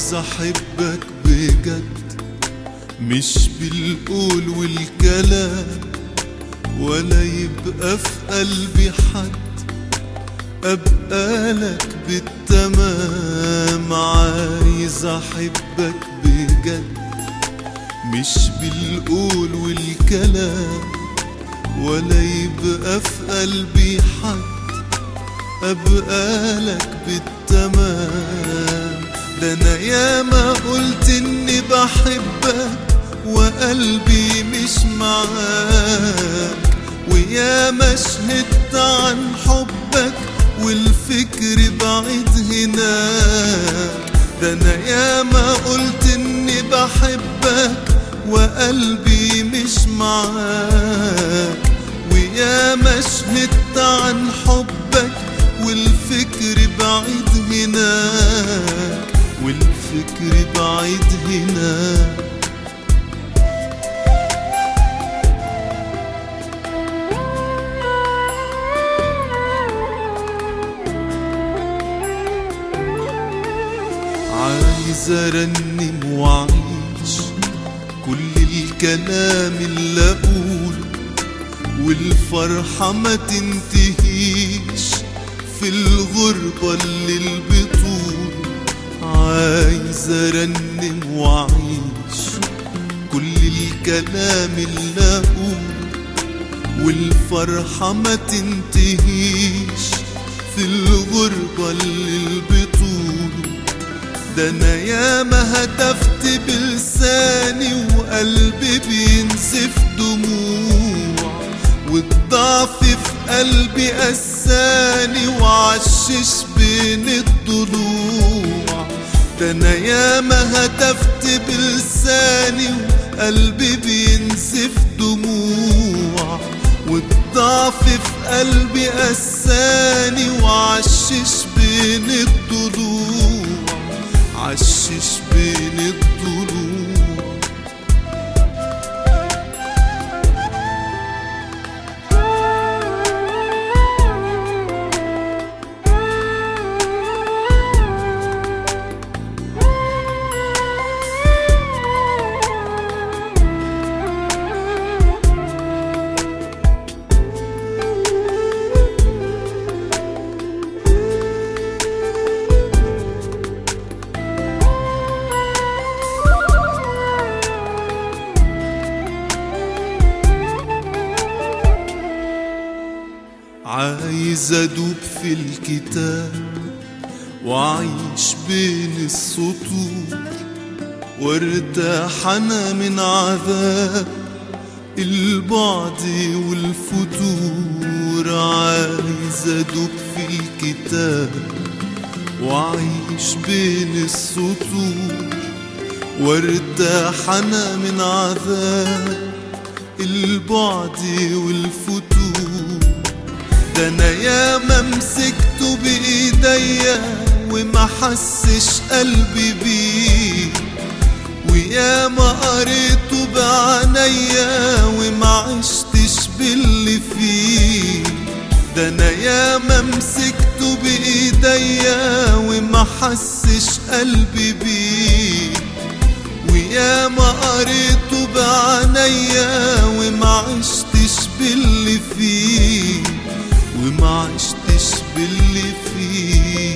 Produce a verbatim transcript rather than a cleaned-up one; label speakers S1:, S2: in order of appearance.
S1: عايز احبك بجد، مش بالقول والكلام، ولا يبقى في قلبي حد ابقى لك بالتمام. عايز احبك بجد، مش بالقول والكلام، ولا يبقى في قلبي حد ابقى لك بالتمام. ده انا ياما قلت اني بحبك وقلبي مش معاك، وياما شهدت عن حبك والفكر بعيد هناك. ده انا ياما قلت اني بحبك وقلبي مش معاك، وياما شهدت عن حبك والفكر بعيد هناك، والفكر بعيد هناك. عايز ارنم واعيش كل الكلام اللي اقوله، والفرحة ما تنتهيش في الغربة اللي البطول. عايز ارنم واعيش كل الكلام اللي اقوله، والفرحة ما تنتهيش في الغربة اللي البطول. ده انا ياما هتفت بلساني وقلبي بينزف دموع، والضعف في قلبي قساني وعشش بين الضلوع. ده انا ياما هتفت بلساني وقلبي بينزف دموع، والضعف في قلبي قساني وعشش بين الضلوع، عشش بين الضلوع. عايز ادوب في الكتاب واعيش بين السطور، وارتاح انا من عذاب البعد والفتور. عايز ادوب في الكتاب واعيش بين السطور، وارتاح انا من عذاب البعد والفتور. ده انا ياما مسكته بايديا وما حسش قلبي بيه، وياما قريته بعينيا وما عشتش باللي فيه. ده انا ياما مسكته بايديا وما حسش قلبي بيه، وياما قريته بعينيا وما عشتش باللي فيه، وما عشتش باللي فيه.